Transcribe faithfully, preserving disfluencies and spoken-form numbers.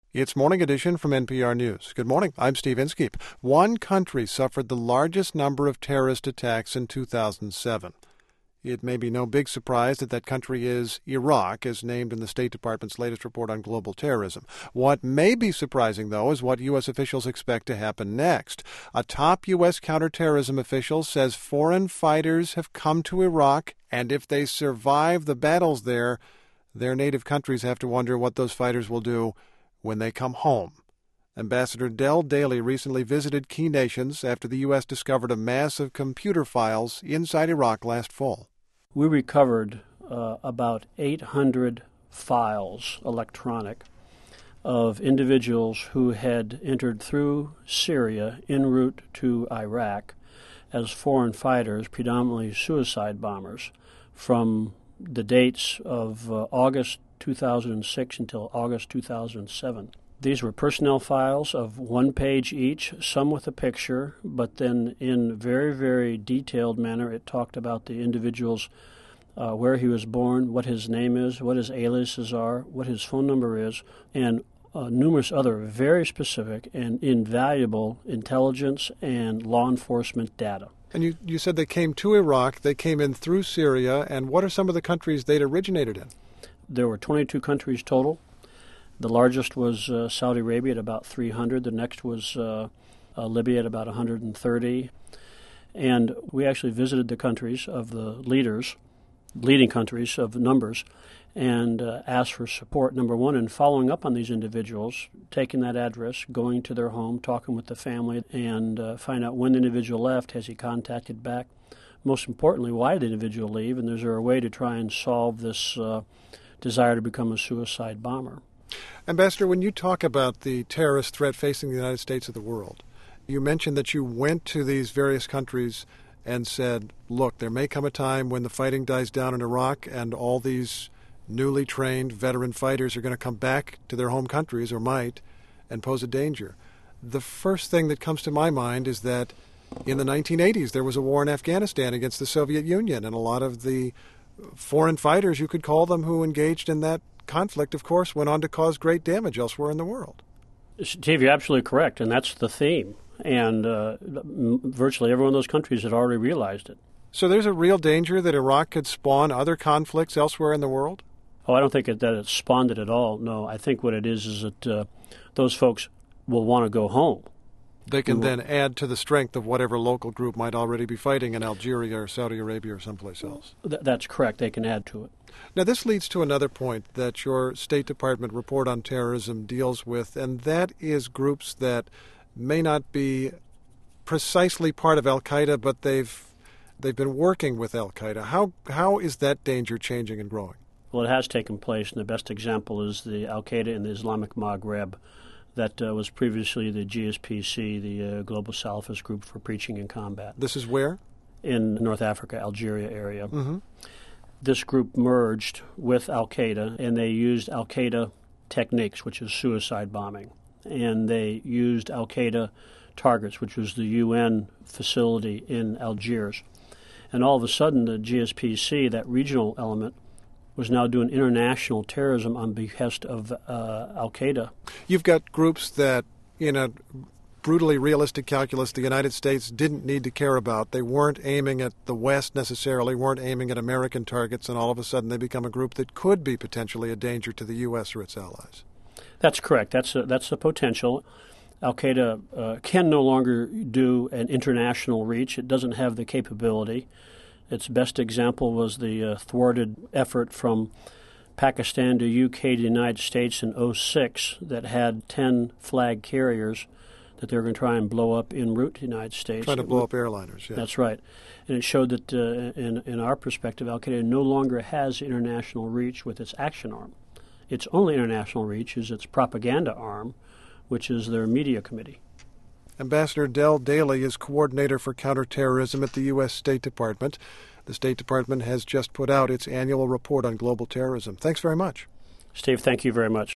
It's Morning Edition from N P R News. Good morning. I'm Steve Inskeep. One country suffered the largest number of terrorist attacks in two thousand seven. It may be no big surprise that that country is Iraq, as named in the State Department's latest report on global terrorism. What may be surprising, though, is what U S officials expect to happen next. A top U S counterterrorism official says foreign fighters have come to Iraq, and if they survive the battles there, their native countries have to wonder what those fighters will do when they come home. Ambassador Del Daly recently visited key nations after the U S discovered a mass of computer files inside Iraq last fall. We recovered uh, about eight hundred files, electronic, of individuals who had entered through Syria en route to Iraq as foreign fighters, predominantly suicide bombers, from the dates of uh, August two thousand six until August two thousand seven. These were personnel files of one page each, some with a picture, but then in very, very detailed manner it talked about the individual's uh, where he was born, what his name is, what his aliases are, what his phone number is, and uh, numerous other very specific and invaluable intelligence and law enforcement data. And you, you said they came to Iraq, they came in through Syria, and what are some of the countries they'd originated in? There were twenty-two countries total. The largest was uh, Saudi Arabia at about three hundred. The next was uh, uh, Libya at about one hundred thirty. And we actually visited the countries of the leaders, leading countries of numbers, and uh, asked for support, number one, in following up on these individuals, taking that address, going to their home, talking with the family, and uh, find out when the individual left, has he contacted back? Most importantly, why did the individual leave, and is there a way to try and solve this uh, desire to become a suicide bomber? Ambassador, when you talk about the terrorist threat facing the United States of the world, you mentioned that you went to these various countries and said, look, there may come a time when the fighting dies down in Iraq and all these newly trained veteran fighters are going to come back to their home countries, or might, and pose a danger. The first thing that comes to my mind is that in the nineteen eighties there was a war in Afghanistan against the Soviet Union, and a lot of the foreign fighters, you could call them, who engaged in that conflict, of course, went on to cause great damage elsewhere in the world. Steve, you're absolutely correct, and that's the theme. And uh, virtually every one of those countries had already realized it. So there's a real danger that Iraq could spawn other conflicts elsewhere in the world? Oh, I don't think it, that it spawned it at all. No, I think what it is is that uh, those folks will want to go home. They can then add to the strength of whatever local group might already be fighting in Algeria or Saudi Arabia or someplace else. Th- that's correct. They can add to it. Now, this leads to another point that your State Department report on terrorism deals with, and that is groups that may not be precisely part of Al-Qaeda, but they've they've been working with Al-Qaeda. How how is that danger changing and growing? Well, it has taken place, and the best example is the Al-Qaeda in the Islamic Maghreb. That uh, was previously the G S P C, the uh, Global Salafist Group for Preaching and Combat. This is where? In North Africa, Algeria area. Mm-hmm. This group merged with Al-Qaeda, and they used Al-Qaeda techniques, which is suicide bombing. And they used Al-Qaeda targets, which was the U N facility in Algiers. And all of a sudden, the G S P C, that regional element, was now doing international terrorism on behest of uh, Al-Qaeda. You've got groups that, in a brutally realistic calculus, the United States didn't need to care about. They weren't aiming at the West necessarily, weren't aiming at American targets, and all of a sudden they become a group that could be potentially a danger to the U S or its allies. That's correct. That's a, that's the potential. Al-Qaeda uh, can no longer do an international reach. It doesn't have the capability. Its best example was the uh, thwarted effort from Pakistan to U K to the United States in oh six that had ten flag carriers that they were going to try and blow up en route to the United States. Trying to blow up airliners, yeah. That's right. And it showed that, uh, in, in our perspective, Al-Qaeda no longer has international reach with its action arm. Its only international reach is its propaganda arm, which is their media committee. Ambassador Del Daly is coordinator for counterterrorism at the U S State Department. The State Department has just put out its annual report on global terrorism. Thanks very much. Steve, thank you very much.